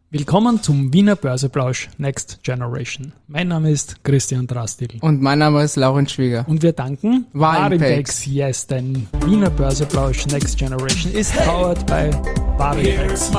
Willkommen zum Wiener Börseplausch Next Generation. Mein Name ist Christian Drastil. Und mein Name ist Laurenz Schwieger. Und wir danken Warimpex. Yes, denn Wiener Börseplausch Next Generation ist powered by Warimpex.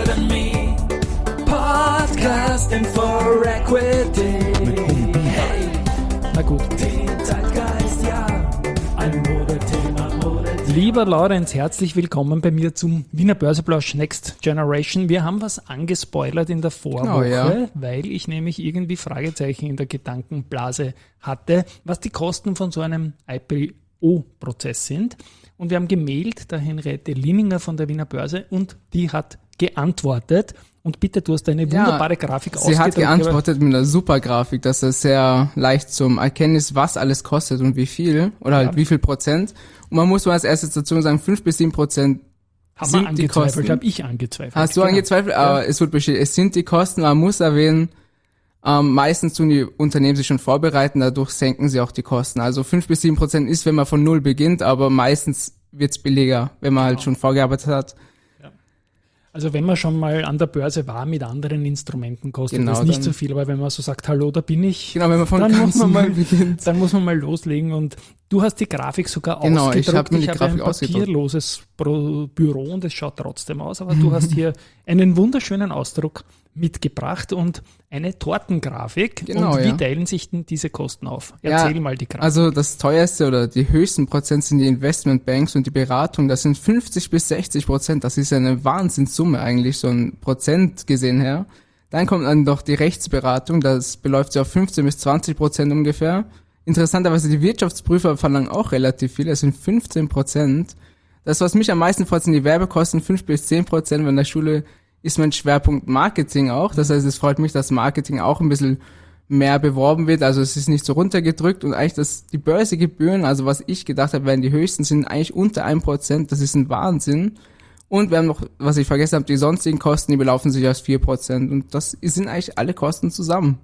Podcasting for Equity. Hey. Na gut. Zeitgeist, ja. Ein Modethema. Lieber Laurenz, herzlich willkommen bei mir zum Wiener Börseplausch Next Generation. Wir haben was angespoilert in der Vorwoche, weil ich nämlich irgendwie Fragezeichen in der Gedankenblase hatte, was die Kosten von so einem IPO-Prozess sind. Und wir haben gemailt der Henriette Lininger von der Wiener Börse und die hat geantwortet. Und bitte, du hast eine wunderbare Grafik ausgedruckt. Sie hat geantwortet mit einer super Grafik, dass es sehr leicht zum Erkennen ist, was alles kostet und wie viel oder halt wie viel Prozent. Und man muss mal als erstes dazu sagen, 5-7% sind die Kosten. Habe ich angezweifelt. Hast du angezweifelt? Aber es wird bestätigt. Es sind die Kosten. Man muss erwähnen, meistens tun die Unternehmen sich schon vorbereiten, dadurch senken sie auch die Kosten. Also 5-7% ist, wenn man von null beginnt, aber meistens wird's billiger, wenn man halt schon vorgearbeitet hat. Also wenn man schon mal an der Börse war mit anderen Instrumenten, kostet das Genau, nicht so viel, aber wenn man so sagt, hallo, da bin ich, Genau, wenn man von dann ganz muss man mal null beginnt. Dann muss man mal loslegen und du hast die Grafik sogar Genau, ausgedruckt. ich habe mir die Grafik ein ausgedruckt. papierloses Büro und es schaut trotzdem aus, aber du hast hier einen wunderschönen Ausdruck mitgebracht und eine Tortengrafik. Genau, und wie ja. teilen sich denn diese Kosten auf? Erzähl mal die Grafik. Also das teuerste oder die höchsten Prozent sind die Investmentbanks und die Beratung. Das sind 50-60%. Das ist eine Wahnsinnssumme eigentlich, so ein Prozent gesehen her. Dann kommt dann doch die Rechtsberatung. Das beläuft sich auf 15-20% ungefähr. Interessanterweise die Wirtschaftsprüfer verlangen auch relativ viel. Das sind 15%. Das, was mich am meisten freut, sind die Werbekosten, 5-10%. Wenn in der Schule ist mein Schwerpunkt Marketing auch. Das heißt, es freut mich, dass Marketing auch ein bisschen mehr beworben wird. Also es ist nicht so runtergedrückt und eigentlich die Börsegebühren, also was ich gedacht habe, wären die höchsten, sind eigentlich unter 1%. Das ist ein Wahnsinn. Und wir haben noch, was ich vergessen habe, die sonstigen Kosten, die belaufen sich auf 4%. Und das sind eigentlich alle Kosten zusammen.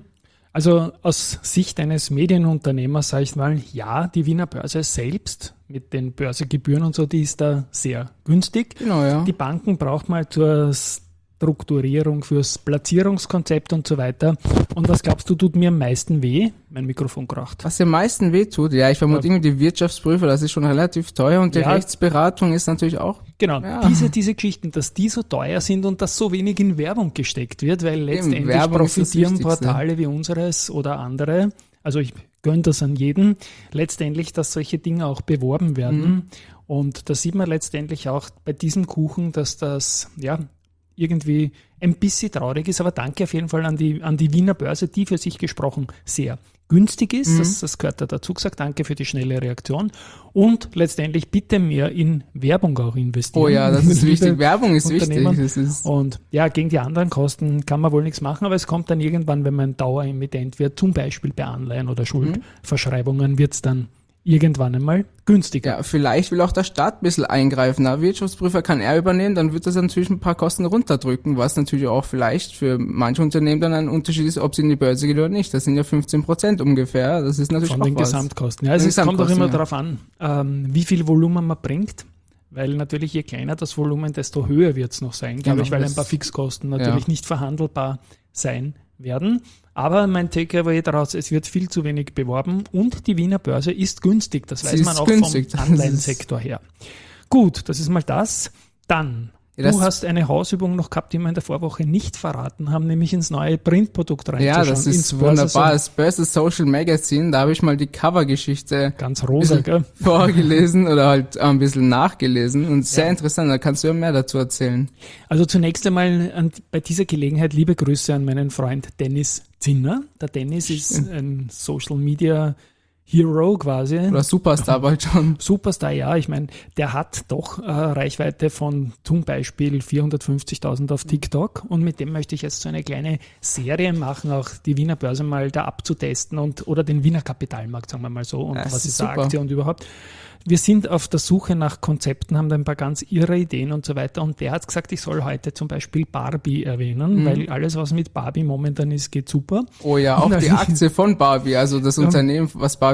Also aus Sicht eines Medienunternehmers sage ich mal, ja, die Wiener Börse selbst mit den Börsegebühren und so, die ist da sehr günstig. Genau, ja. Die Banken braucht man zur Strukturierung, fürs Platzierungskonzept und so weiter. Und was glaubst du, tut mir am meisten weh? Mein Mikrofon kracht. Was am meisten wehtut, ja, ich vermute irgendwie die Wirtschaftsprüfer, das ist schon relativ teuer und die Rechtsberatung ist natürlich auch. Genau, Ja. diese Geschichten, dass die so teuer sind und dass so wenig in Werbung gesteckt wird, weil letztendlich Werbung ist das profitieren Wichtigste. Portale wie unseres oder andere, also ich gönne das an jeden, letztendlich, dass solche Dinge auch beworben werden. Und da sieht man letztendlich auch bei diesem Kuchen, dass das, ja, irgendwie ein bisschen traurig ist, aber danke auf jeden Fall an die Wiener Börse, die für sich gesprochen sehr günstig ist. Das gehört da dazu gesagt. Danke für die schnelle Reaktion. Und letztendlich bitte mehr in Werbung auch investieren. Oh ja, das ist wichtig. Liebe Werbung ist wichtig. Unternehmer. Das ist Und ja, gegen die anderen Kosten kann man wohl nichts machen, aber es kommt dann irgendwann, wenn man ein Daueremittent wird, zum Beispiel bei Anleihen oder Schuldverschreibungen, wird es dann irgendwann einmal günstiger. ja, vielleicht will auch der Staat ein bisschen eingreifen. Der Wirtschaftsprüfer kann er übernehmen, dann wird das natürlich ein paar Kosten runterdrücken, was natürlich auch vielleicht für manche Unternehmen dann ein Unterschied ist, ob sie in die Börse gehen oder nicht. Das sind ja 15% ungefähr. Das ist natürlich Von auch den was. Gesamtkosten. Ja, also es kommt auch Gesamtkosten, immer ja. darauf an, wie viel Volumen man bringt, weil natürlich je kleiner das Volumen, desto höher wird es noch sein, glaube Genau, ich, weil ein das- paar Fixkosten natürlich nicht verhandelbar sein werden. Aber mein Takeaway daraus, es wird viel zu wenig beworben und die Wiener Börse ist günstig. Das weiß Sie man ist auch günstig. vom Anleihensektor her. Gut, das ist mal das. Dann, Ja, du das- hast eine Hausübung noch gehabt, die wir in der Vorwoche nicht verraten haben, nämlich ins neue Printprodukt Ja, reinzuschauen. das ins ist wunderbar. Börse- Das Börse Social Magazine, da habe ich mal die Covergeschichte Ganz rosa, gell? vorgelesen oder halt ein bisschen nachgelesen und sehr interessant. Da kannst du ja mehr dazu erzählen. Also zunächst einmal bei dieser Gelegenheit liebe Grüße an meinen Freund Dennis Zinner. Der Dennis ist ein Social Media Hero quasi. Oder Superstar bald schon. Superstar, ja. Ich meine, der hat doch Reichweite von zum Beispiel 450.000 auf TikTok und mit dem möchte ich jetzt so eine kleine Serie machen, auch die Wiener Börse mal da abzutesten oder den Wiener Kapitalmarkt, sagen wir mal so, und Das was ist ist super. der Aktie und überhaupt. Wir sind auf der Suche nach Konzepten, haben da ein paar ganz irre Ideen und so weiter. Und der hat gesagt, ich soll heute zum Beispiel Barbie erwähnen, weil alles, was mit Barbie momentan ist, geht super. Oh ja, auch die Aktie von Barbie, also das Unternehmen, was Barbie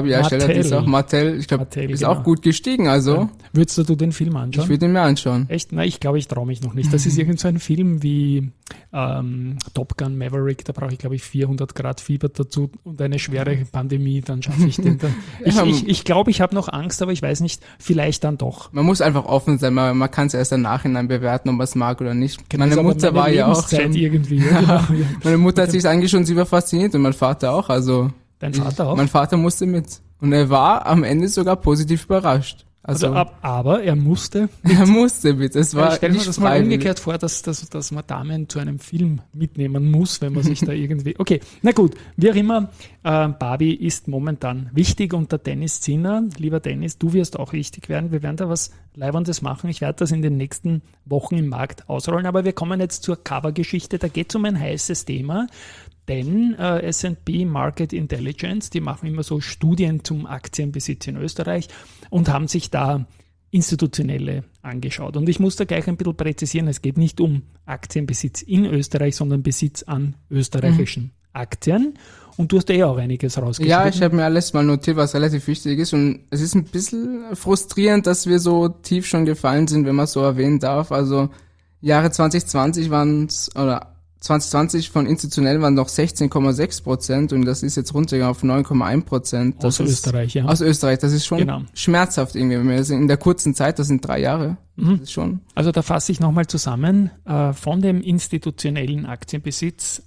Barbie-Hersteller, die ist auch Mattel, ich glaube, ist auch gut gestiegen, also. Ja. Würdest du den Film anschauen? Ich würde ihn mir anschauen. Echt? Na, ich glaube, ich traue mich noch nicht. Das ist irgend so ein Film wie Top Gun Maverick, da brauche ich, glaube ich, 400 Grad Fieber dazu und eine schwere Pandemie, dann schaffe ich den. Ich glaube, ich habe noch Angst, aber ich weiß nicht, vielleicht dann doch. Man muss einfach offen sein, man kann es erst im Nachhinein bewerten, ob man es mag oder nicht. Meine Mutter war ja auch schon, irgendwie. Ja, genau, ja. Meine Mutter hat sich eigentlich schon super fasziniert und mein Vater auch, also. Dein Vater auch? Mein Vater musste mit. Und er war am Ende sogar positiv überrascht. Also aber er musste. Er musste mit. Es war ich stelle mir nicht das mal freiwillig. umgekehrt vor, dass man Damen zu einem Film mitnehmen muss, wenn man sich da irgendwie. Okay, na gut, wie auch immer, Barbie ist momentan wichtig und der Dennis Zinner, lieber Dennis, du wirst auch wichtig werden. Wir werden da was Leibendes machen. Ich werde das in den nächsten Wochen im Markt ausrollen, aber wir kommen jetzt zur Covergeschichte. Da geht es um ein heißes Thema. Denn S&P Market Intelligence, die machen immer so Studien zum Aktienbesitz in Österreich und haben sich da Institutionelle angeschaut. Und ich muss da gleich ein bisschen präzisieren, es geht nicht um Aktienbesitz in Österreich, sondern Besitz an österreichischen Aktien. Und du hast ja auch einiges rausgeschrieben. Ja, ich habe mir alles mal notiert, was relativ wichtig ist. Und es ist ein bisschen frustrierend, dass wir so tief schon gefallen sind, wenn man es so erwähnen darf. Also Jahre 2020 waren es, oder 2020 von institutionell waren noch 16,6% und das ist jetzt runtergegangen auf 9,1%. Aus Österreich, ja. Aus Österreich, das ist schon schmerzhaft irgendwie. In der kurzen Zeit, das sind 3 Jahre. Das ist schon. Also da fasse ich nochmal zusammen. Von dem institutionellen Aktienbesitz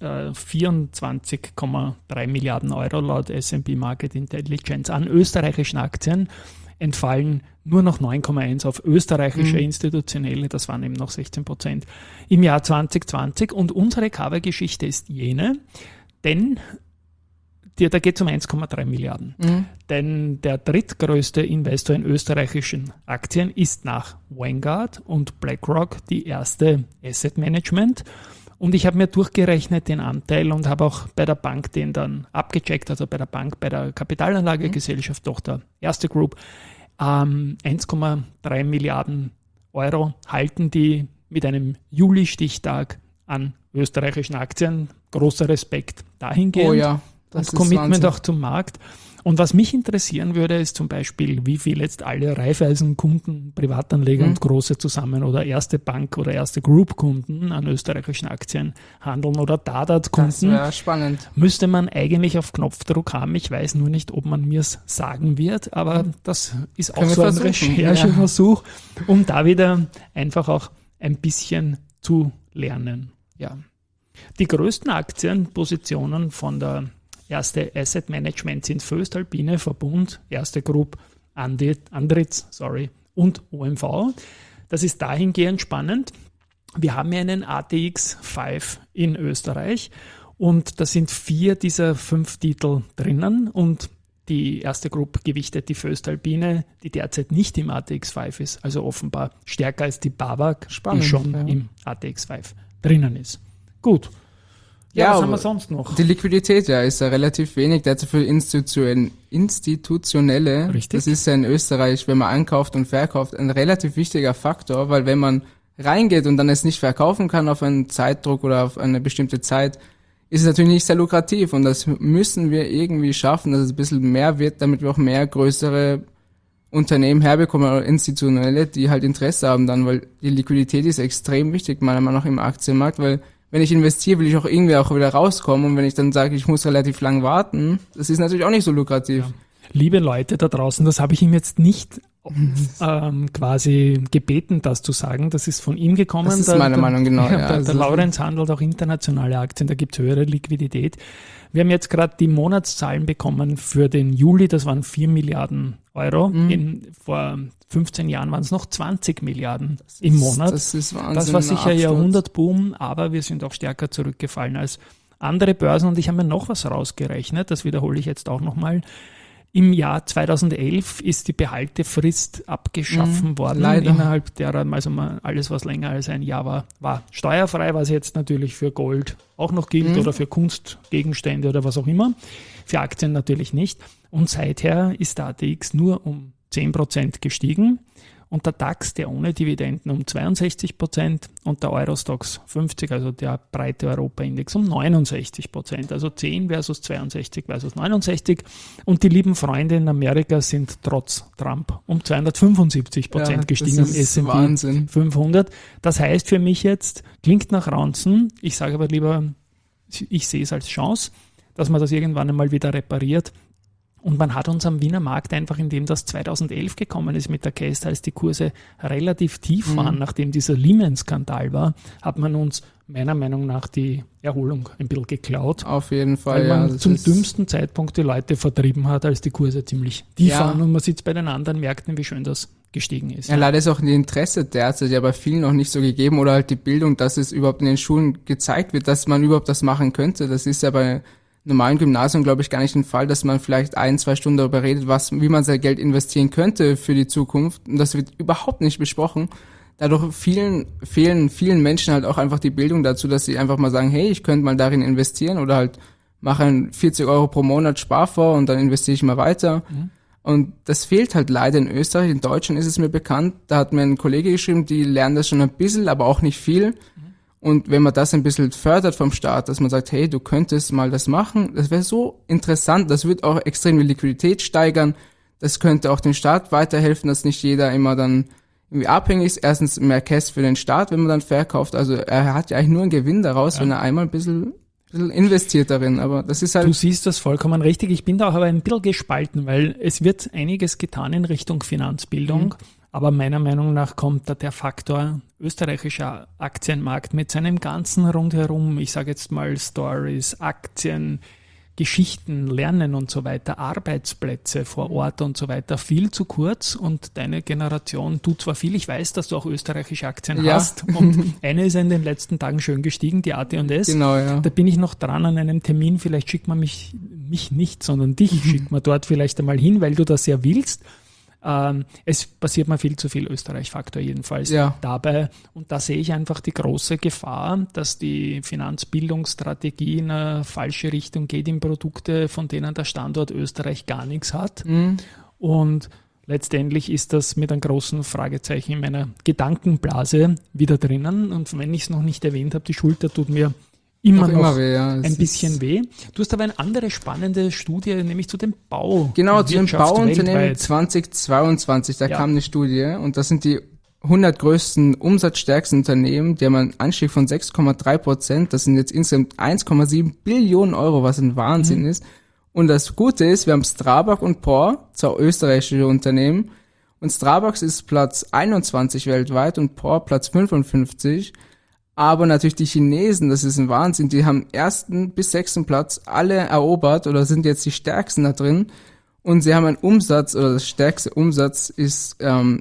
24,3 Milliarden Euro laut S&P Market Intelligence an österreichischen Aktien entfallen nur noch 9,1 auf österreichische institutionelle, das waren eben noch 16% im Jahr 2020. Und unsere Covergeschichte ist jene, denn da geht es um 1,3 Milliarden. Denn der drittgrößte Investor in österreichischen Aktien ist nach Vanguard und BlackRock die erste Asset Management. Und ich habe mir durchgerechnet den Anteil und habe auch bei der Bank den dann abgecheckt, also bei der Bank, bei der Kapitalanlagegesellschaft, doch der erste Group, 1,3 Milliarden Euro halten die mit einem Juli-Stichtag an österreichischen Aktien. Großer Respekt dahingehend. Oh ja, das und Commitment Wahnsinn. Auch zum Markt. Und was mich interessieren würde, ist zum Beispiel, wie viel jetzt alle Raiffeisen-Kunden, Privatanleger und Große zusammen oder erste Bank oder erste Group-Kunden an österreichischen Aktien handeln oder Dadat-Kunden. Das wäre spannend. Müsste man eigentlich auf Knopfdruck haben. Ich weiß nur nicht, ob man mir es sagen wird, aber das ist auch so ein Rechercheversuch, um da wieder einfach auch ein bisschen zu lernen. Ja. Die größten Aktienpositionen von der erste Asset Management sind Voestalpine, Verbund, erste Group, Andritz und OMV. Das ist dahingehend spannend. Wir haben ja einen ATX 5 in Österreich und da sind 4 dieser 5 Titel drinnen und die erste Group gewichtet die Voestalpine, die derzeit nicht im ATX 5 ist, also offenbar stärker als die BAWAG, die schon im ATX 5 drinnen ist. Gut. Ja, was haben wir sonst noch? Die Liquidität, ist ja relativ wenig. Derzeit für institutionelle, Richtig. Das ist ja in Österreich, wenn man ankauft und verkauft, ein relativ wichtiger Faktor, weil wenn man reingeht und dann es nicht verkaufen kann auf einen Zeitdruck oder auf eine bestimmte Zeit, ist es natürlich nicht sehr lukrativ und das müssen wir irgendwie schaffen, dass es ein bisschen mehr wird, damit wir auch mehr größere Unternehmen herbekommen oder institutionelle, die halt Interesse haben dann, weil die Liquidität ist extrem wichtig, meiner Meinung nach im Aktienmarkt, weil wenn ich investiere, will ich auch irgendwie auch wieder rauskommen und wenn ich dann sage, ich muss relativ lang warten, das ist natürlich auch nicht so lukrativ. Ja. Liebe Leute da draußen, das habe ich ihm jetzt nicht quasi gebeten, das zu sagen. Das ist von ihm gekommen. Das ist meine Meinung, genau. Der Laurenz handelt auch internationale Aktien, da gibt es höhere Liquidität. Wir haben jetzt gerade die Monatszahlen bekommen für den Juli, das waren 4 Milliarden Euro. Vor 15 Jahren waren es noch 20 Milliarden im Monat. Das ist Wahnsinn. Das war sicher Jahrhundertboom, aber wir sind auch stärker zurückgefallen als andere Börsen. Und ich habe mir noch was rausgerechnet, das wiederhole ich jetzt auch nochmal. Im Jahr 2011 ist die Behaltefrist abgeschaffen worden. Leider. Innerhalb derer, also alles, was länger als ein Jahr war steuerfrei, was jetzt natürlich für Gold auch noch gilt oder für Kunstgegenstände oder was auch immer. Für Aktien natürlich nicht. Und seither ist der ATX nur um 10% gestiegen. und der DAX, der ohne Dividenden, um 62% und der Eurostoxx 50, also der breite Europa-Index, um 69%. Also 10 versus 62 versus 69. Und die lieben Freunde in Amerika sind trotz Trump um 275% gestiegen am S&P Wahnsinn. 500. Das heißt für mich jetzt, klingt nach Ranzen, ich sage aber lieber, ich sehe es als Chance, dass man das irgendwann einmal wieder repariert. Und man hat uns am Wiener Markt einfach, indem das 2011 gekommen ist mit der Case, als die Kurse relativ tief waren, nachdem dieser Lehman-Skandal war, hat man uns meiner Meinung nach die Erholung ein bisschen geklaut. Auf jeden Fall, weil man zum dümmsten Zeitpunkt die Leute vertrieben hat, als die Kurse ziemlich tief waren und man sieht bei den anderen Märkten, wie schön das gestiegen ist. Ja, leider ist auch die Interesse derzeit ja bei vielen noch nicht so gegeben oder halt die Bildung, dass es überhaupt in den Schulen gezeigt wird, dass man überhaupt das machen könnte. Das ist ja bei normalen Gymnasium, glaube ich, gar nicht der Fall, dass man vielleicht 1-2 Stunden darüber redet, wie man sein Geld investieren könnte für die Zukunft. Und das wird überhaupt nicht besprochen. Dadurch fehlen vielen Menschen halt auch einfach die Bildung dazu, dass sie einfach mal sagen, hey, ich könnte mal darin investieren oder halt mache 40 Euro pro Monat Sparfonds und dann investiere ich mal weiter. Und das fehlt halt leider in Österreich. In Deutschland ist es mir bekannt. Da hat mir ein Kollege geschrieben, die lernen das schon ein bisschen, aber auch nicht viel. Und wenn man das ein bisschen fördert vom Staat, dass man sagt, hey, du könntest mal das machen, das wäre so interessant, das wird auch extrem die Liquidität steigern, das könnte auch dem Staat weiterhelfen, dass nicht jeder immer dann irgendwie abhängig ist. Erstens mehr Cash für den Staat, wenn man dann verkauft, also er hat ja eigentlich nur einen Gewinn daraus, wenn er einmal ein bisschen investiert darin, aber das ist halt... Du siehst das vollkommen richtig, ich bin da auch aber ein bisschen gespalten, weil es wird einiges getan in Richtung Finanzbildung, aber meiner Meinung nach kommt da der Faktor österreichischer Aktienmarkt mit seinem ganzen Rundherum, ich sage jetzt mal Stories, Aktien, Geschichten, Lernen und so weiter, Arbeitsplätze vor Ort und so weiter, viel zu kurz und deine Generation tut zwar viel, ich weiß, dass du auch österreichische Aktien hast und eine ist in den letzten Tagen schön gestiegen, die AT&S. Genau, ja. Da bin ich noch dran an einem Termin, vielleicht schickt man mich nicht, sondern dich schickt man dort vielleicht einmal hin, weil du das ja willst. Es passiert mir viel zu viel Österreich-Faktor jedenfalls dabei. Und da sehe ich einfach die große Gefahr, dass die Finanzbildungsstrategie in eine falsche Richtung geht in Produkte, von denen der Standort Österreich gar nichts hat. Und letztendlich ist das mit einem großen Fragezeichen in meiner Gedankenblase wieder drinnen. Und wenn ich es noch nicht erwähnt habe, die Schulter tut mir immer weh, ein bisschen weh. Du hast aber eine andere spannende Studie, nämlich zu dem Bau. Genau, zu dem Bauunternehmen 2022, da kam eine Studie und das sind die 100 größten, umsatzstärksten Unternehmen, die haben einen Anstieg von 6,3%, das sind jetzt insgesamt 1,7 Billionen Euro, was ein Wahnsinn ist. Und das Gute ist, wir haben Strabag und POR, zwei österreichische Unternehmen, und Strabag ist Platz 21 weltweit und POR Platz 55. Aber natürlich die Chinesen, das ist ein Wahnsinn, die haben 1. bis 6. Platz alle erobert oder sind jetzt die stärksten da drin. Und sie haben einen Umsatz, oder das stärkste Umsatz ist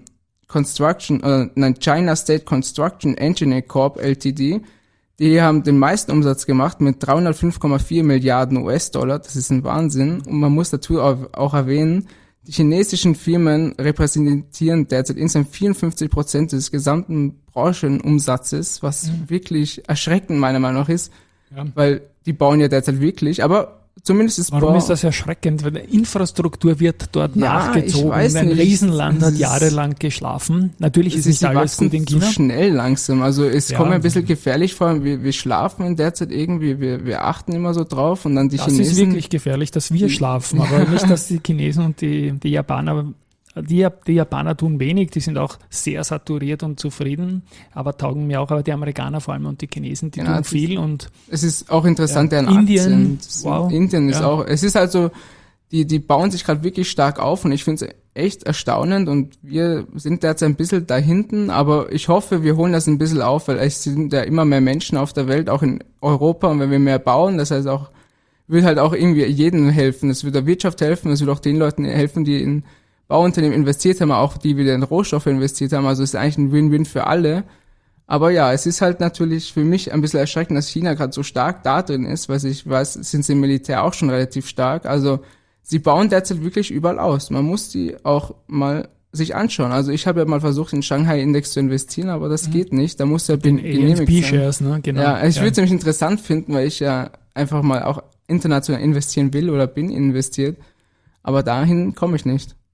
China State Construction Engineering Corp Ltd. Die haben den meisten Umsatz gemacht mit 305,4 Milliarden US-Dollar. Das ist ein Wahnsinn. Und man muss dazu auch erwähnen, die chinesischen Firmen repräsentieren derzeit insgesamt 54% des gesamten Branchenumsatzes, was wirklich erschreckend meiner Meinung nach ist, weil die bauen ja derzeit wirklich, aber zumindest ist Warum ist das erschreckend? Weil die Infrastruktur wird dort nachgezogen. Ein Riesenland hat jahrelang geschlafen. Natürlich ist nicht alles gut in China. Zu schnell langsam. Also es kommt mir ein bisschen gefährlich vor. Wir schlafen in der Zeit irgendwie. Wir achten immer so drauf und dann die Chinesen. Das ist wirklich gefährlich, dass wir schlafen, aber nicht, dass die Chinesen und die Japaner. Die Japaner tun wenig, die sind auch sehr saturiert und zufrieden, aber taugen mir auch, aber die Amerikaner vor allem und die Chinesen, die tun viel und es ist auch interessant, deren Indien, Aktien. Indien ist auch, es ist halt so, die bauen sich gerade wirklich stark auf und ich finde es echt erstaunend und wir sind derzeit ein bisschen da hinten, aber ich hoffe, wir holen das ein bisschen auf, weil es sind ja immer mehr Menschen auf der Welt, auch in Europa und wenn wir mehr bauen, das heißt auch, wird halt auch irgendwie jedem helfen, es wird der Wirtschaft helfen, es wird auch den Leuten helfen, die in Bauunternehmen investiert haben, auch die wieder in Rohstoffe investiert haben. Also es ist eigentlich ein Win-Win für alle. Aber ja, es ist halt natürlich für mich ein bisschen erschreckend, dass China gerade so stark da drin ist, weil ich weiß, sind sie im Militär auch schon relativ stark. Also sie bauen derzeit wirklich überall aus. Man muss die auch mal sich anschauen. Also ich habe ja mal versucht, in den Shanghai-Index zu investieren, aber das geht nicht. Da muss ja genehmigt sein. Ne? Genau. Ja, ich würde es nämlich interessant finden, weil ich ja einfach mal auch international investieren will oder bin investiert. Aber dahin komme ich nicht.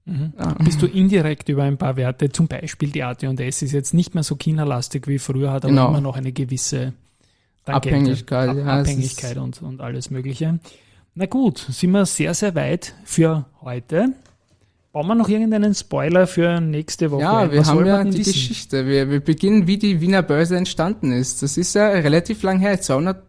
Bist du indirekt über ein paar Werte, zum Beispiel die AT&S ist jetzt nicht mehr so China-lastig wie früher, hat aber Genau. immer noch eine gewisse Abhängigkeit, ja, es Abhängigkeit und alles Mögliche. Na gut, sind wir sehr, sehr weit für heute. Bauen wir noch irgendeinen Spoiler für nächste Woche? Ja, wir Was haben soll ja man denn die wissen? Geschichte. Wir beginnen, wie die Wiener Börse entstanden ist. Das ist ja relativ lang her,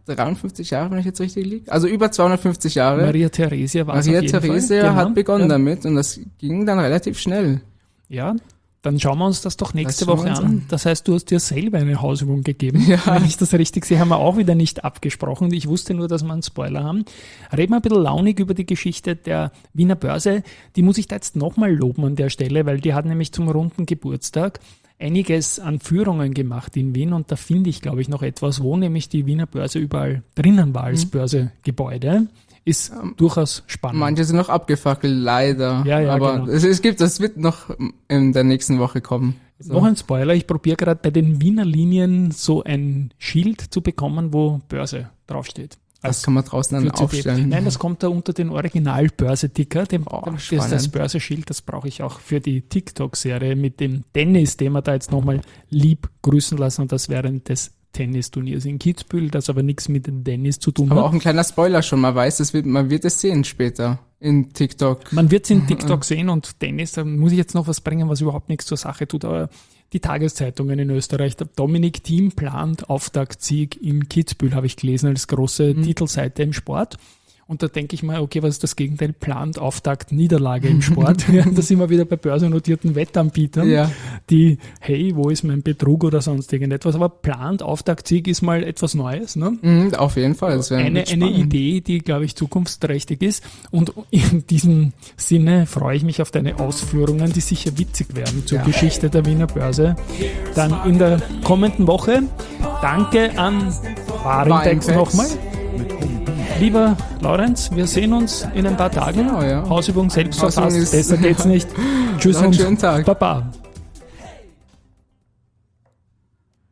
253 Jahre, wenn ich jetzt richtig liege. Also über 250 Jahre. Maria Theresia war es Maria auf jeden Theresia Fall. hat Genau. begonnen Ja. damit und das ging dann relativ schnell. Ja, dann schauen wir uns das doch nächste Das schauen Woche wir uns an. an. Das heißt, du hast dir selber eine Hausübung gegeben. Ja. Wenn ich das richtig sehe, haben wir auch wieder nicht abgesprochen. Ich wusste nur, dass wir einen Spoiler haben. Reden wir ein bisschen launig über die Geschichte der Wiener Börse. Die muss ich da jetzt nochmal loben an der Stelle, weil die hat nämlich zum runden Geburtstag einiges an Führungen gemacht in Wien und da finde ich, glaube ich, noch etwas, wo nämlich die Wiener Börse überall drinnen war als Börsegebäude. Ist durchaus spannend. Manche sind noch abgefackelt, leider. Ja, aber genau. das wird noch in der nächsten Woche kommen. So. Noch ein Spoiler, ich probiere gerade bei den Wiener Linien so ein Schild zu bekommen, wo Börse draufsteht. Das kann man draußen dann für CD. aufstellen. Nein, das kommt da unter den Original-Börse-Ticker. Das spannend. das Börseschild, das brauche ich auch für die TikTok-Serie mit dem Dennis, den wir da jetzt nochmal lieb grüßen lassen und das während des Tennisturniers in Kitzbühel, das aber nichts mit dem Dennis zu tun Aber hat. auch ein kleiner Spoiler schon, man weiß, man wird es sehen später in TikTok. Man wird es in TikTok sehen und Dennis, da muss ich jetzt noch was bringen, was überhaupt nichts zur Sache tut, aber die Tageszeitungen in Österreich, der Dominik Thiem plant Auftaktsieg in Kitzbühel, habe ich gelesen, als große Titelseite im Sport. Und da denke ich mal, okay, was ist das Gegenteil? Plant Auftakt Niederlage im Sport. Ja, da sind wir wieder bei börsennotierten Wettanbietern, Ja. die, hey, wo ist mein Betrug oder sonst irgendetwas? Aber plant Auftaktsieg ist mal etwas Neues. Ne? Auf jeden Fall. Das Eine Idee, die, glaube ich, zukunftsträchtig ist. Und in diesem Sinne freue ich mich auf deine Ausführungen, die sicher witzig werden zur Geschichte der Wiener Börse. Dann in der kommenden Woche. Danke an Warentext nochmal. Lieber Laurenz, wir sehen uns in ein paar Tagen. Genau, ja. Hausübung selbst Hausübung verfasst. ist- Besser geht's nicht. Tschüss Noch einen und schönen Tag. Baba.